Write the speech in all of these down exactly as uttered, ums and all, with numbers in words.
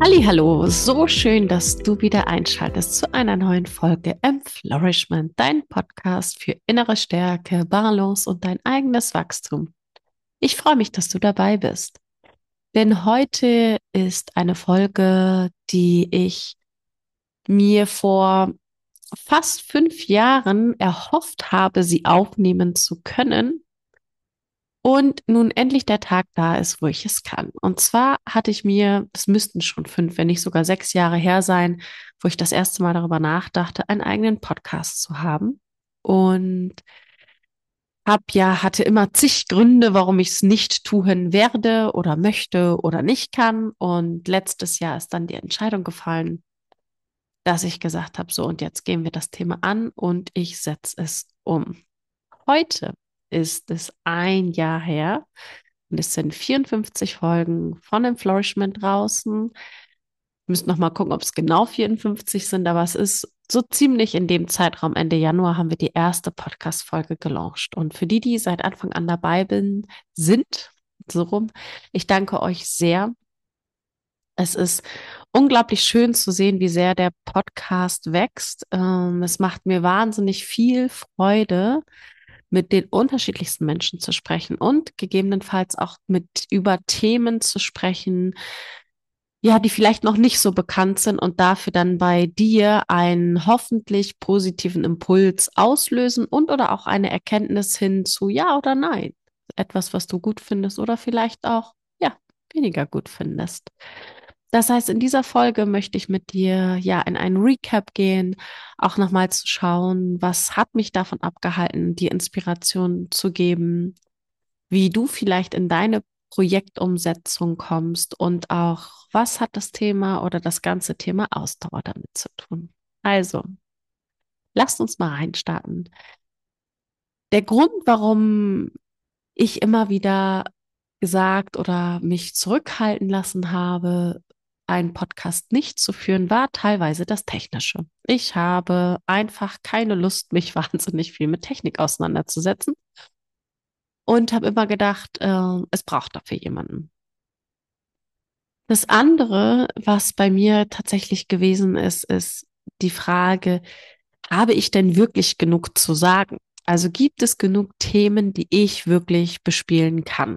Hallihallo, so schön, dass du wieder einschaltest zu einer neuen Folge Flourishment, dein Podcast für innere Stärke, Balance und dein eigenes Wachstum. Ich freue mich, dass du dabei bist, denn heute ist eine Folge, die ich mir vor fast fünf Jahren erhofft habe, sie aufnehmen zu können. Und nun endlich der Tag da ist, wo ich es kann. Und zwar hatte ich mir, das müssten schon fünf, wenn nicht sogar sechs Jahre her sein, wo ich das erste Mal darüber nachdachte, einen eigenen Podcast zu haben. Und hab ja, hatte immer zig Gründe, warum ich es nicht tun werde oder möchte oder nicht kann. Und letztes Jahr ist dann die Entscheidung gefallen, dass ich gesagt habe, so und jetzt gehen wir das Thema an und ich setze es um. Heute ist es ein Jahr her und es sind vierundfünfzig Folgen von dem Flourishment draußen. Wir müssen noch mal gucken, ob es genau vierundfünfzig sind, aber es ist so ziemlich in dem Zeitraum, Ende Januar, haben wir die erste Podcast-Folge gelauncht. Und für die, die seit Anfang an dabei bin, sind, so rum, ich danke euch sehr. Es ist unglaublich schön zu sehen, wie sehr der Podcast wächst. Ähm, es macht mir wahnsinnig viel Freude, mit den unterschiedlichsten Menschen zu sprechen und gegebenenfalls auch mit über Themen zu sprechen, ja, die vielleicht noch nicht so bekannt sind und dafür dann bei dir einen hoffentlich positiven Impuls auslösen und oder auch eine Erkenntnis hin zu ja oder nein. Etwas, was du gut findest oder vielleicht auch, ja, weniger gut findest. Das heißt, in dieser Folge möchte ich mit dir ja in einen Recap gehen, auch nochmal zu schauen, was hat mich davon abgehalten, die Inspiration zu geben, wie du vielleicht in deine Projektumsetzung kommst und auch, was hat das Thema oder das ganze Thema Ausdauer damit zu tun. Also, lasst uns mal reinstarten. Der Grund, warum ich immer wieder gesagt oder mich zurückhalten lassen habe, einen Podcast nicht zu führen, war teilweise das Technische. Ich habe einfach keine Lust, mich wahnsinnig viel mit Technik auseinanderzusetzen und habe immer gedacht, äh, es braucht dafür jemanden. Das andere, was bei mir tatsächlich gewesen ist, ist die Frage, habe ich denn wirklich genug zu sagen? Also gibt es genug Themen, die ich wirklich bespielen kann?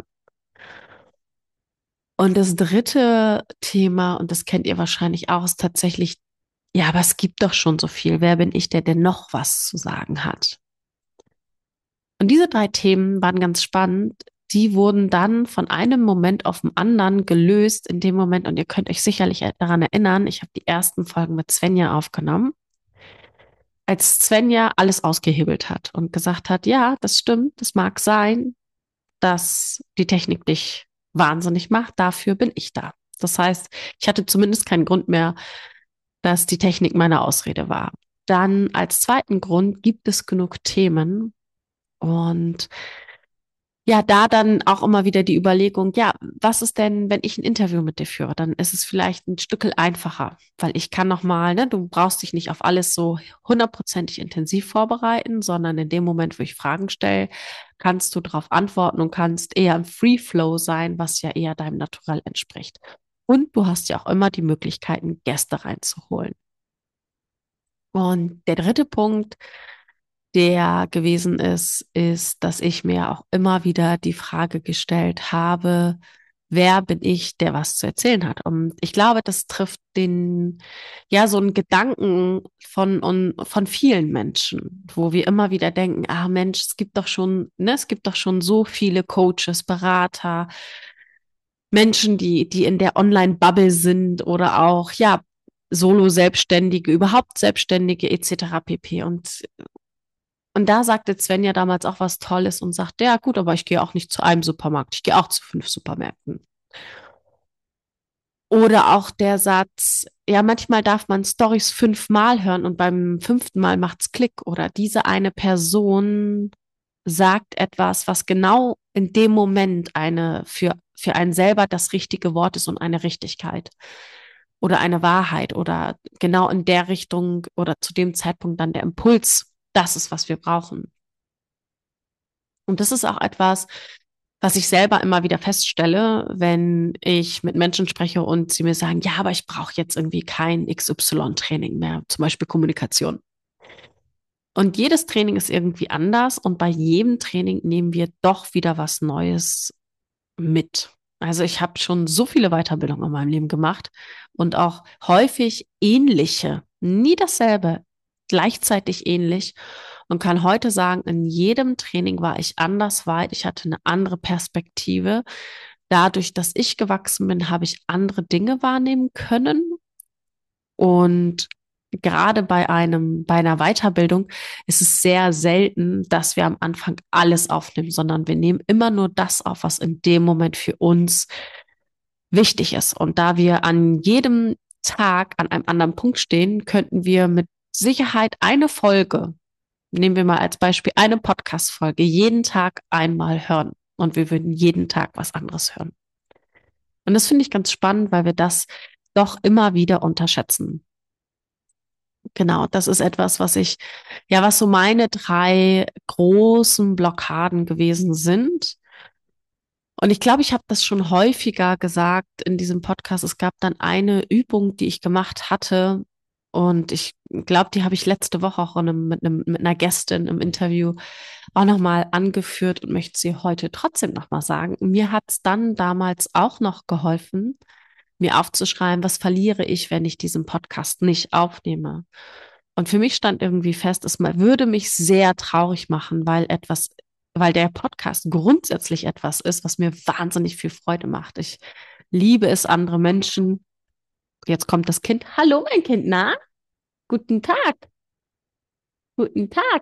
Und das dritte Thema, und das kennt ihr wahrscheinlich auch, ist tatsächlich, ja, aber es gibt doch schon so viel. Wer bin ich, der denn noch was zu sagen hat? Und diese drei Themen waren ganz spannend. Die wurden dann von einem Moment auf den anderen gelöst in dem Moment. Und ihr könnt euch sicherlich daran erinnern, ich habe die ersten Folgen mit Svenja aufgenommen, als Svenja alles ausgehebelt hat und gesagt hat, ja, das stimmt, das mag sein, dass die Technik dich wahnsinnig macht. Dafür bin ich da. Das heißt, ich hatte zumindest keinen Grund mehr, dass die Technik meine Ausrede war. Dann als zweiten Grund gibt es genug Themen und ja, da dann auch immer wieder die Überlegung, ja, was ist denn, wenn ich ein Interview mit dir führe? Dann ist es vielleicht ein Stückel einfacher, weil ich kann noch mal, ne, du brauchst dich nicht auf alles so hundertprozentig intensiv vorbereiten, sondern in dem Moment, wo ich Fragen stelle, kannst du darauf antworten und kannst eher im Free Flow sein, was ja eher deinem Naturell entspricht. Und du hast ja auch immer die Möglichkeiten, Gäste reinzuholen. Und der dritte Punkt, der gewesen ist, ist, dass ich mir auch immer wieder die Frage gestellt habe, wer bin ich, der was zu erzählen hat? Und ich glaube, das trifft den, ja, so einen Gedanken von, un- von vielen Menschen, wo wir immer wieder denken, ah Mensch, es gibt doch schon, ne, es gibt doch schon so viele Coaches, Berater, Menschen, die, die in der Online-Bubble sind oder auch, ja, Solo-Selbstständige, überhaupt Selbstständige et cetera pp. Und und da sagte Sven ja damals auch was Tolles und sagte, ja gut, aber ich gehe auch nicht zu einem Supermarkt, ich gehe auch zu fünf Supermärkten. Oder auch der Satz, ja, manchmal darf man Storys fünfmal hören und beim fünften Mal macht's Klick. Oder diese eine Person sagt etwas, was genau in dem Moment eine für, für einen selber das richtige Wort ist und eine Richtigkeit oder eine Wahrheit oder genau in der Richtung oder zu dem Zeitpunkt dann der Impuls. Das ist, was wir brauchen. Und das ist auch etwas, Was ich selber immer wieder feststelle, wenn ich mit Menschen spreche und sie mir sagen, ja, aber ich brauche jetzt irgendwie kein X Y-Training mehr, zum Beispiel Kommunikation. Und jedes Training ist irgendwie anders und bei jedem Training nehmen wir doch wieder was Neues mit. Also ich habe schon so viele Weiterbildungen in meinem Leben gemacht und auch häufig ähnliche, nie dasselbe, gleichzeitig ähnlich und kann heute sagen, in jedem Training war ich anders weit, ich hatte eine andere Perspektive. Dadurch, dass ich gewachsen bin, habe ich andere Dinge wahrnehmen können und gerade bei einem, bei einer Weiterbildung ist es sehr selten, dass wir am Anfang alles aufnehmen, sondern wir nehmen immer nur das auf, was in dem Moment für uns wichtig ist. Und da wir an jedem Tag an einem anderen Punkt stehen, könnten wir mit Sicherheit eine Folge, nehmen wir mal als Beispiel eine Podcast-Folge, jeden Tag einmal hören. Und wir würden jeden Tag was anderes hören. Und das finde ich ganz spannend, weil wir das doch immer wieder unterschätzen. Genau, das ist etwas, was ich, ja, was so meine drei großen Blockaden gewesen sind. Und ich glaube, ich habe das schon häufiger gesagt in diesem Podcast. Es gab dann eine Übung, die ich gemacht hatte. Und ich glaube, die habe ich letzte Woche auch in einem, mit, einem, mit einer Gästin im Interview auch nochmal angeführt und möchte sie heute trotzdem nochmal sagen. Mir hat es dann damals auch noch geholfen, mir aufzuschreiben, was verliere ich, wenn ich diesen Podcast nicht aufnehme. Und für mich stand irgendwie fest, es ma- würde mich sehr traurig machen, weil etwas, weil der Podcast grundsätzlich etwas ist, was mir wahnsinnig viel Freude macht. Ich liebe es, andere Menschen. Jetzt kommt das Kind. Hallo, mein Kind, na? Guten Tag. Guten Tag.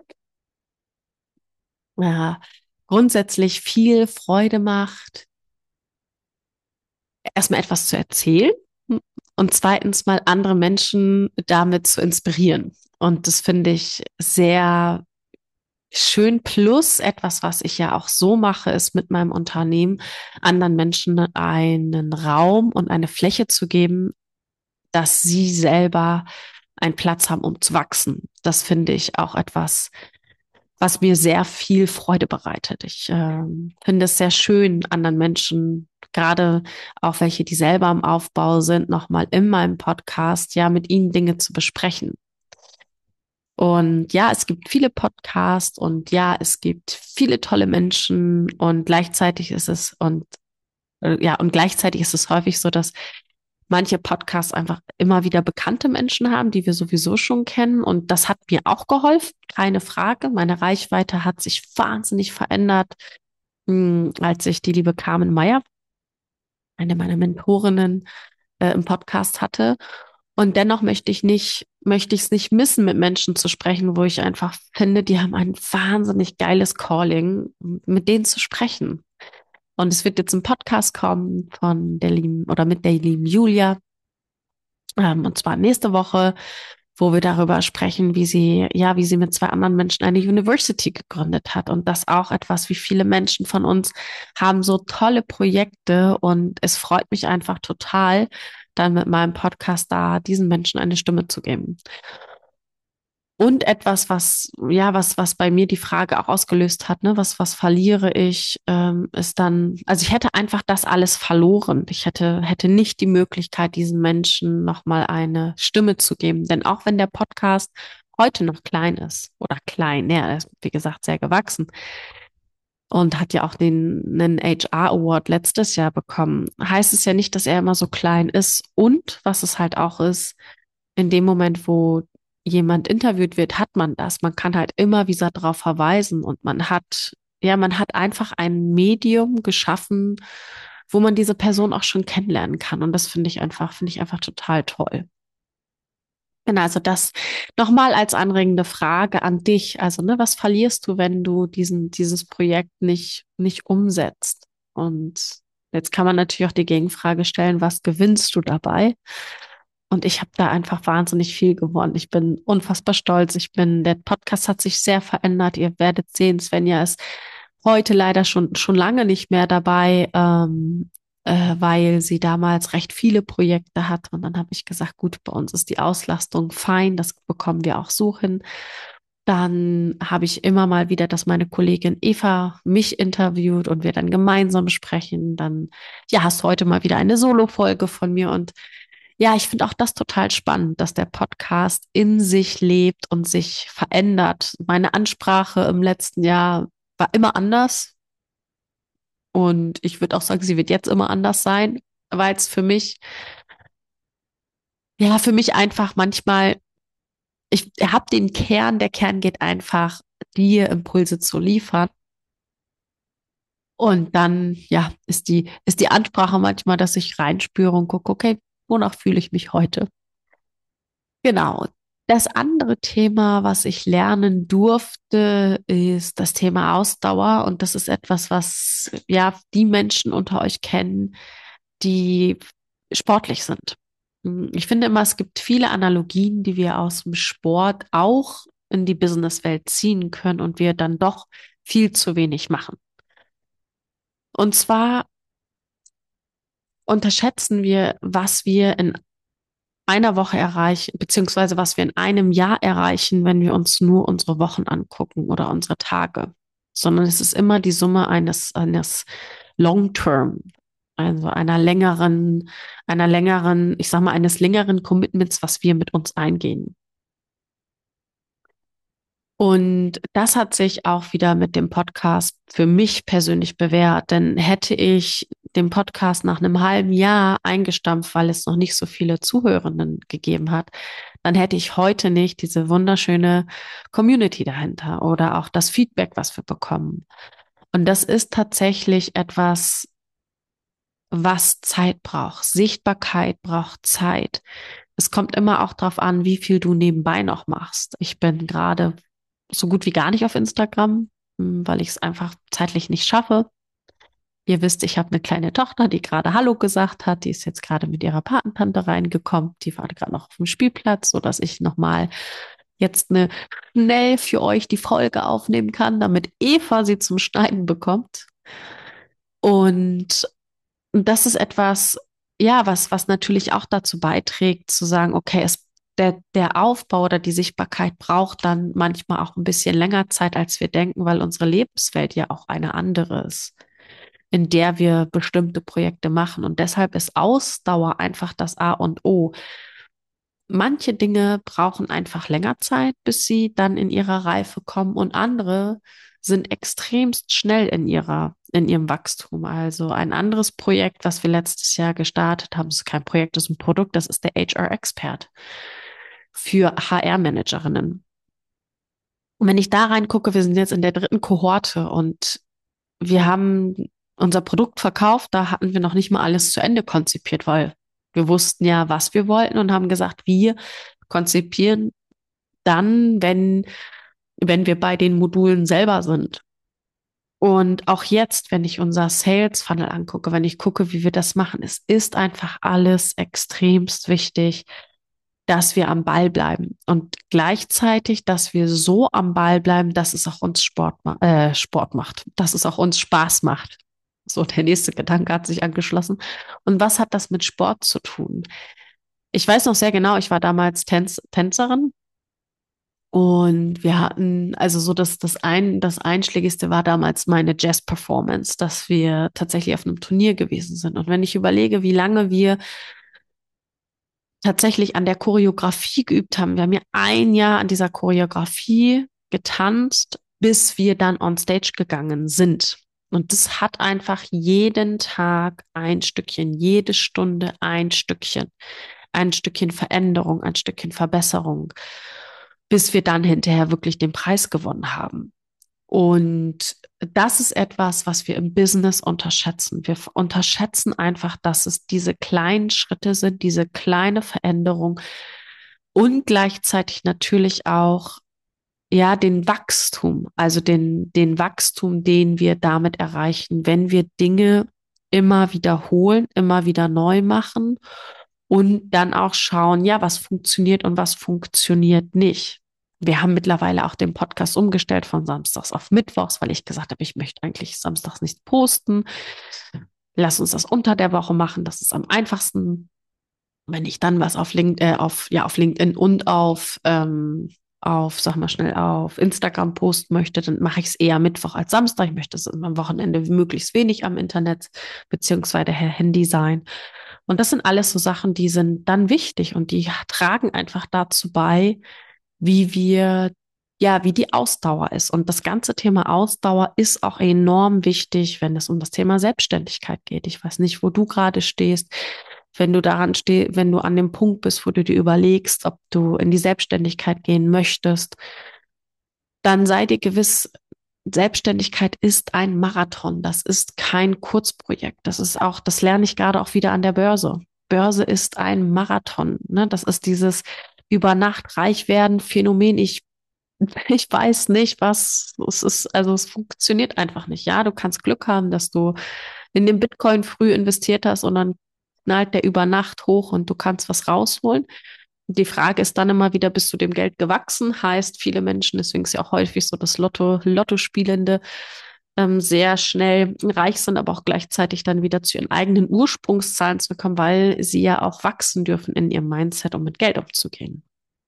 Ja, grundsätzlich viel Freude macht, erstmal etwas zu erzählen und zweitens mal andere Menschen damit zu inspirieren. Und das finde ich sehr schön. Plus etwas, was ich ja auch so mache, ist mit meinem Unternehmen anderen Menschen einen Raum und eine Fläche zu geben, dass sie selber einen Platz haben, um zu wachsen. Das finde ich auch etwas, was mir sehr viel Freude bereitet. Ich ähm, finde es sehr schön, anderen Menschen, gerade auch welche, die selber im Aufbau sind, nochmal in meinem Podcast, ja, mit ihnen Dinge zu besprechen. Und ja, es gibt viele Podcasts und ja, es gibt viele tolle Menschen und gleichzeitig ist es und äh, ja, und gleichzeitig ist es häufig so, dass manche Podcasts einfach immer wieder bekannte Menschen haben, die wir sowieso schon kennen. Und das hat mir auch geholfen, keine Frage. Meine Reichweite hat sich wahnsinnig verändert, mh, als ich die liebe Carmen Meyer, eine meiner Mentorinnen, äh, im Podcast hatte. Und dennoch möchte ich nicht, möchte ich es nicht missen, mit Menschen zu sprechen, wo ich einfach finde, die haben ein wahnsinnig geiles Calling, mit denen zu sprechen. Und es wird jetzt ein Podcast kommen von der lieben oder mit der lieben Julia, ähm, und zwar nächste Woche, wo wir darüber sprechen, wie sie, ja, wie sie mit zwei anderen Menschen eine University gegründet hat. Und das auch etwas, wie viele Menschen von uns haben so tolle Projekte. Und es freut mich einfach total, dann mit meinem Podcast da diesen Menschen eine Stimme zu geben. Und etwas, was, ja, was, was bei mir die Frage auch ausgelöst hat, ne, was, was verliere ich, ähm, ist dann, also ich hätte einfach das alles verloren. Ich hätte, hätte nicht die Möglichkeit, diesen Menschen nochmal eine Stimme zu geben. Denn auch wenn der Podcast heute noch klein ist oder klein, ja, er ist, wie gesagt, sehr gewachsen und hat ja auch den, einen H R Award letztes Jahr bekommen, heißt es ja nicht, dass er immer so klein ist. Und was es halt auch ist, in dem Moment, wo jemand interviewt wird, hat man das. Man kann halt immer wieder darauf verweisen und man hat, ja, man hat einfach ein Medium geschaffen, wo man diese Person auch schon kennenlernen kann. Und das finde ich einfach, finde ich einfach total toll. Genau, also das nochmal als anregende Frage an dich. Also, ne, was verlierst du, wenn du diesen, dieses Projekt nicht, nicht umsetzt? Und jetzt kann man natürlich auch die Gegenfrage stellen, was gewinnst du dabei? Und ich habe da einfach wahnsinnig viel gewonnen. Ich bin unfassbar stolz. Ich bin, der Podcast hat sich sehr verändert. Ihr werdet sehen, Svenja ist heute leider schon, schon lange nicht mehr dabei, ähm, äh, weil sie damals recht viele Projekte hat. Und dann habe ich gesagt, gut, bei uns ist die Auslastung fein. Das bekommen wir auch so hin. Dann habe ich immer mal wieder, dass meine Kollegin Eva mich interviewt und wir dann gemeinsam sprechen. Dann, ja, hast du heute mal wieder eine Solo-Folge von mir. Und ja, ich finde auch das total spannend, dass der Podcast in sich lebt und sich verändert. Meine Ansprache im letzten Jahr war immer anders. Und ich würde auch sagen, sie wird jetzt immer anders sein, weil es für mich, ja, für mich einfach manchmal, ich habe den Kern, der Kern geht einfach, dir Impulse zu liefern. Und dann, ja, ist die, ist die Ansprache manchmal, dass ich reinspüre und gucke, okay, wonach fühle ich mich heute? Genau. Das andere Thema, was ich lernen durfte, ist das Thema Ausdauer. Und das ist etwas, was ja die Menschen unter euch kennen, die sportlich sind. Hm, Ich finde immer, es gibt viele Analogien, die wir aus dem Sport auch in die Businesswelt ziehen können und wir dann doch viel zu wenig machen. Und zwar unterschätzen wir, was wir in einer Woche erreichen, beziehungsweise was wir in einem Jahr erreichen, wenn wir uns nur unsere Wochen angucken oder unsere Tage. Sondern es ist immer die Summe eines, eines Long-Term, also einer längeren, einer längeren, ich sag mal, eines längeren Commitments, was wir mit uns eingehen. Und das hat sich auch wieder mit dem Podcast für mich persönlich bewährt. Denn hätte ich den Podcast nach einem halben Jahr eingestampft, weil es noch nicht so viele Zuhörenden gegeben hat, dann hätte ich heute nicht diese wunderschöne Community dahinter oder auch das Feedback, was wir bekommen. Und das ist tatsächlich etwas, was Zeit braucht. Sichtbarkeit braucht Zeit. Es kommt immer auch darauf an, wie viel du nebenbei noch machst. Ich bin gerade so gut wie gar nicht auf Instagram, hm, weil ich es einfach zeitlich nicht schaffe. Ihr wisst, ich habe eine kleine Tochter, die gerade Hallo gesagt hat. Die ist jetzt gerade mit ihrer Patentante reingekommen. Die war gerade noch auf dem Spielplatz, sodass ich nochmal jetzt eine schnell für euch die Folge aufnehmen kann, damit Eva sie zum Schneiden bekommt. Und das ist etwas, ja, was, was natürlich auch dazu beiträgt, zu sagen, okay, es, der, der Aufbau oder die Sichtbarkeit braucht dann manchmal auch ein bisschen länger Zeit, als wir denken, weil unsere Lebenswelt ja auch eine andere ist, in der wir bestimmte Projekte machen. Und deshalb ist Ausdauer einfach das A und O. Manche Dinge brauchen einfach länger Zeit, bis sie dann in ihrer Reife kommen und andere sind extremst schnell in ihrer, in ihrem Wachstum. Also ein anderes Projekt, was wir letztes Jahr gestartet haben, ist kein Projekt, das ist ein Produkt, das ist der H R-Expert für H R-Managerinnen. Und wenn ich da reingucke, wir sind jetzt in der dritten Kohorte und wir haben unser Produkt verkauft, da hatten wir noch nicht mal alles zu Ende konzipiert, weil wir wussten ja, was wir wollten und haben gesagt, wir konzipieren dann, wenn, wenn wir bei den Modulen selber sind. Und auch jetzt, wenn ich unser Sales Funnel angucke, wenn ich gucke, wie wir das machen, es ist einfach alles extremst wichtig, dass wir am Ball bleiben und gleichzeitig, dass wir so am Ball bleiben, dass es auch uns Sport, ma äh, Sport macht, dass es auch uns Spaß macht. So, der nächste Gedanke hat sich angeschlossen. Und was hat das mit Sport zu tun? Ich weiß noch sehr genau, ich war damals Tänz Tänzerin und wir hatten, also so das, das ein, das Einschlägigste war damals meine Jazz-Performance, dass wir tatsächlich auf einem Turnier gewesen sind. Und wenn ich überlege, wie lange wir tatsächlich an der Choreografie geübt haben, wir haben ja ein Jahr an dieser Choreografie getanzt, bis wir dann on stage gegangen sind. Und das hat einfach jeden Tag ein Stückchen, jede Stunde ein Stückchen, ein Stückchen Veränderung, ein Stückchen Verbesserung, bis wir dann hinterher wirklich den Preis gewonnen haben. Und das ist etwas, was wir im Business unterschätzen. Wir unterschätzen einfach, dass es diese kleinen Schritte sind, diese kleine Veränderung und gleichzeitig natürlich auch, ja, den Wachstum, also den, den Wachstum, den wir damit erreichen, wenn wir Dinge immer wiederholen, immer wieder neu machen und dann auch schauen, ja, was funktioniert und was funktioniert nicht. Wir haben mittlerweile auch den Podcast umgestellt von Samstags auf Mittwochs, weil ich gesagt habe, ich möchte eigentlich Samstags nicht posten. Lass uns das unter der Woche machen. Das ist am einfachsten. Wenn ich dann was auf LinkedIn, äh, auf, ja, auf LinkedIn und auf, ähm, auf, sag mal schnell, auf Instagram posten möchte, dann mache ich es eher Mittwoch als Samstag. Ich möchte es am Wochenende möglichst wenig am Internet beziehungsweise Handy sein. Und das sind alles so Sachen, die sind dann wichtig und die tragen einfach dazu bei, wie wir, ja, wie die Ausdauer ist. Und das ganze Thema Ausdauer ist auch enorm wichtig, wenn es um das Thema Selbstständigkeit geht. Ich weiß nicht, wo du gerade stehst. Wenn du daran stehst, wenn du an dem Punkt bist, wo du dir überlegst, ob du in die Selbstständigkeit gehen möchtest, dann sei dir gewiss, Selbstständigkeit ist ein Marathon. Das ist kein Kurzprojekt. Das ist auch, das lerne ich gerade auch wieder an der Börse. Börse ist ein Marathon. Ne? Das ist dieses über Nacht reich werden Phänomen. Ich, ich weiß nicht, was es ist. Also es funktioniert einfach nicht. Ja, du kannst Glück haben, dass du in den Bitcoin früh investiert hast und dann knallt der über Nacht hoch und du kannst was rausholen. Die Frage ist dann immer wieder, bist du dem Geld gewachsen? Heißt, viele Menschen, deswegen ist ja auch häufig so, dass Lotto, Lottospielende ähm, sehr schnell reich sind, aber auch gleichzeitig dann wieder zu ihren eigenen Ursprungszahlen zu kommen, weil sie ja auch wachsen dürfen in ihrem Mindset, um mit Geld umzugehen.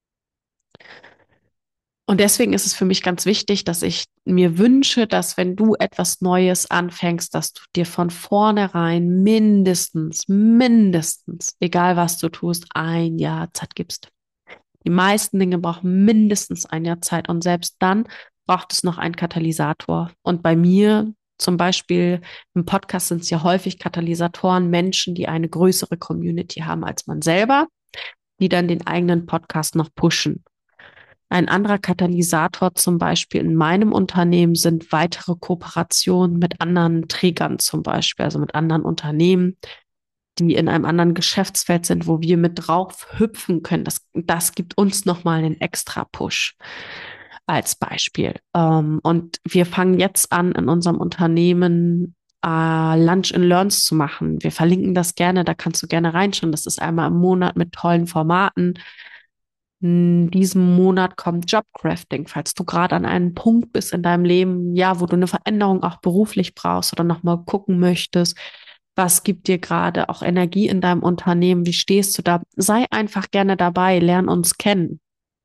Und deswegen ist es für mich ganz wichtig, dass ich mir wünsche, dass wenn du etwas Neues anfängst, dass du dir von vornherein mindestens, mindestens, egal was du tust, ein Jahr Zeit gibst. Die meisten Dinge brauchen mindestens ein Jahr Zeit und selbst dann braucht es noch einen Katalysator. Und bei mir zum Beispiel im Podcast sind es ja häufig Katalysatoren, Menschen, die eine größere Community haben als man selber, die dann den eigenen Podcast noch pushen. Ein anderer Katalysator zum Beispiel in meinem Unternehmen sind weitere Kooperationen mit anderen Trägern zum Beispiel, also mit anderen Unternehmen, die in einem anderen Geschäftsfeld sind, wo wir mit drauf hüpfen können. Das, das gibt uns nochmal einen extra Push als Beispiel. Ähm, und wir fangen jetzt an, in unserem Unternehmen äh, Lunch and Learns zu machen. Wir verlinken das gerne, da kannst du gerne reinschauen. Das ist einmal im Monat mit tollen Formaten. In diesem Monat kommt Jobcrafting, falls du gerade an einem Punkt bist in deinem Leben, ja, wo du eine Veränderung auch beruflich brauchst oder nochmal gucken möchtest, was gibt dir gerade auch Energie in deinem Unternehmen, wie stehst du da? Sei einfach gerne dabei, lern uns kennen.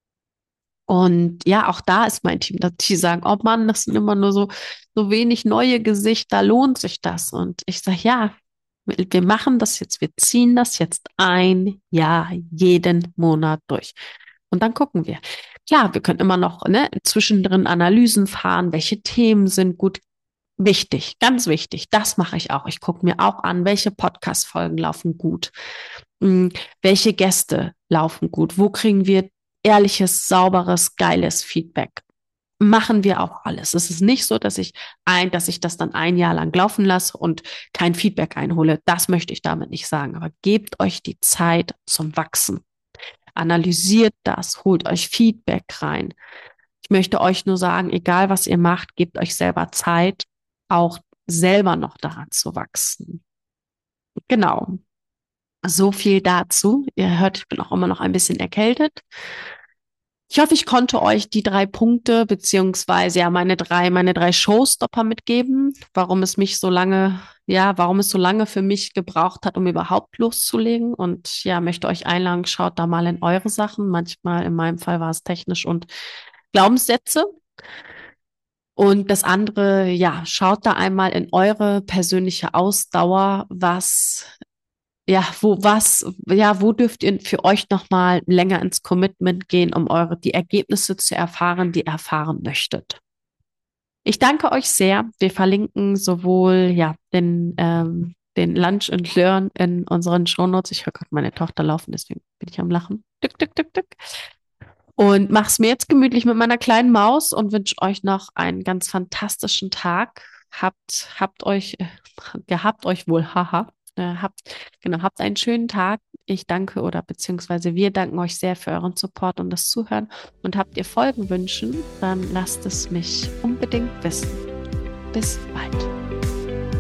Und ja, auch da ist mein Team, dass die sagen, oh Mann, das sind immer nur so, so wenig neue Gesichter, lohnt sich das? Und ich sage, ja, wir wir machen das jetzt, wir ziehen das jetzt ein Jahr, jeden Monat durch. Und dann gucken wir. Klar, wir können immer noch ne, zwischendrin Analysen fahren, welche Themen sind gut. Wichtig, ganz wichtig. Das mache ich auch. Ich gucke mir auch an, welche Podcast-Folgen laufen gut, Hm, welche Gäste laufen gut, wo kriegen wir ehrliches, sauberes, geiles Feedback. Machen wir auch alles. Es ist nicht so, dass ich ein, dass ich das dann ein Jahr lang laufen lasse und kein Feedback einhole. Das möchte ich damit nicht sagen. Aber gebt euch die Zeit zum Wachsen. Analysiert das, holt euch Feedback rein. Ich möchte euch nur sagen, egal was ihr macht, gebt euch selber Zeit, auch selber noch daran zu wachsen. Genau. So viel dazu. Ihr hört, ich bin auch immer noch ein bisschen erkältet. Ich hoffe, ich konnte euch die drei Punkte beziehungsweise ja meine drei, meine drei Showstopper mitgeben, warum es mich so lange, ja, warum es so lange für mich gebraucht hat, um überhaupt loszulegen. Und ja, möchte euch einladen, schaut da mal in eure Sachen. Manchmal, in meinem Fall war es technisch und Glaubenssätze. Und das andere, ja, schaut da einmal in eure persönliche Ausdauer, was ja, wo was, ja, wo dürft ihr für euch nochmal länger ins Commitment gehen, um eure, die Ergebnisse zu erfahren, die ihr erfahren möchtet? Ich danke euch sehr. Wir verlinken sowohl, ja, den, ähm, den Lunch and Learn in unseren Shownotes. Ich höre gerade meine Tochter laufen, deswegen bin ich am Lachen. Dück, dück, dück, dück. Und mach's mir jetzt gemütlich mit meiner kleinen Maus und wünsche euch noch einen ganz fantastischen Tag. Habt, habt euch, äh, gehabt euch wohl, haha. Äh, habt, genau, habt einen schönen Tag. Ich danke oder beziehungsweise wir danken euch sehr für euren Support und das Zuhören. Und habt ihr Folgenwünschen, dann lasst es mich unbedingt wissen. Bis bald.